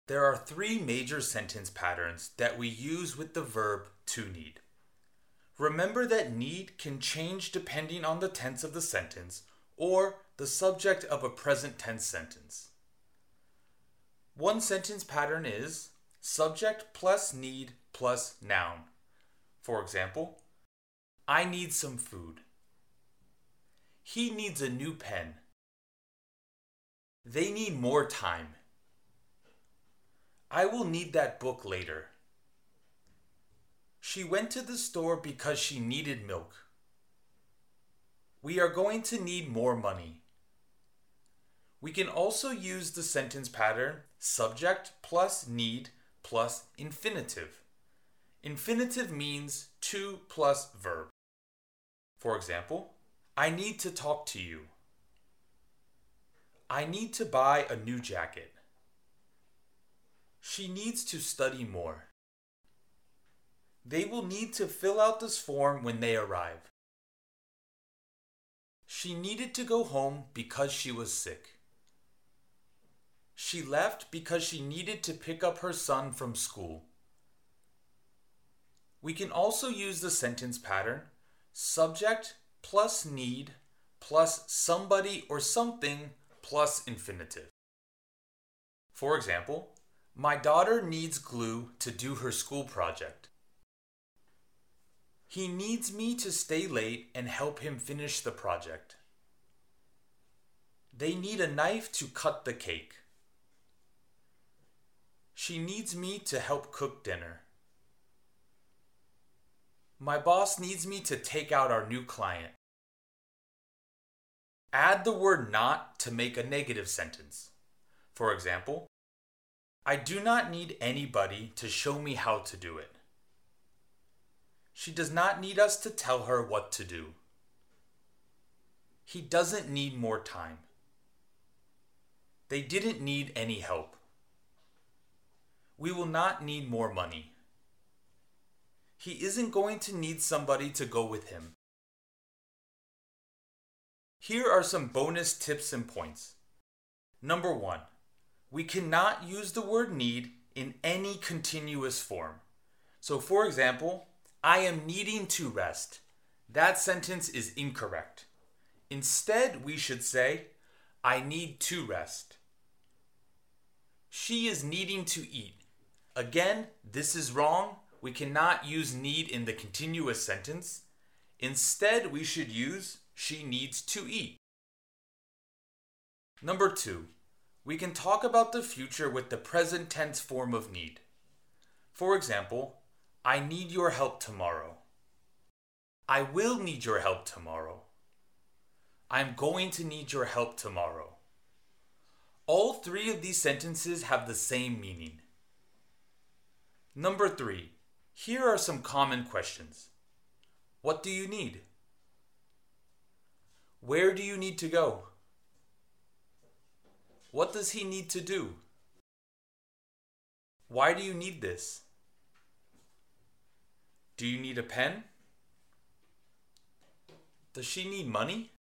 There are three major sentence patterns that we use with the verb to need. Remember that need can change depending on the tense of the sentence or the subject of a present tense sentence. One sentence pattern is subject plus need plus noun. For example, I need some food. He needs a new pen. They need more time. I will need that book later. She went to the store because she needed milk. We are going to need more money. We can also use the sentence pattern subject plus need plus infinitive. Infinitive means to plus verb. For example, I need to talk to you. I need to buy a new jacket. She needs to study more. They will need to fill out this form when they arrive. She needed to go home because she was sick. She left because she needed to pick up her son from school. We can also use the sentence pattern subject plus need plus somebody or something plus infinitive. For example, my daughter needs glue to do her school project. He needs me to stay late and help him finish the project. They need a knife to cut the cake. She needs me to help cook dinner. My boss needs me to take out our new client. Add the word not to make a negative sentence. For example, I do not need anybody to show me how to do it. She does not need us to tell her what to do. He doesn't need more time. They didn't need any help. We will not need more money. He isn't going to need somebody to go with him. Here are some bonus tips and points. Number 1. We cannot use the word need in any continuous form. So for example, I am needing to rest. That sentence is incorrect. Instead, we should say, I need to rest. She is needing to eat. Again, this is wrong. We cannot use need in the continuous sentence. Instead, we should use she needs to eat. Number 2. We can talk about the future with the present tense form of need. For example, I need your help tomorrow. I will need your help tomorrow. I'm going to need your help tomorrow. All three of these sentences have the same meaning. Number 3. Here are some common questions. What do you need? Where do you need to go? What does he need to do? Why do you need this? Do you need a pen? Does she need money?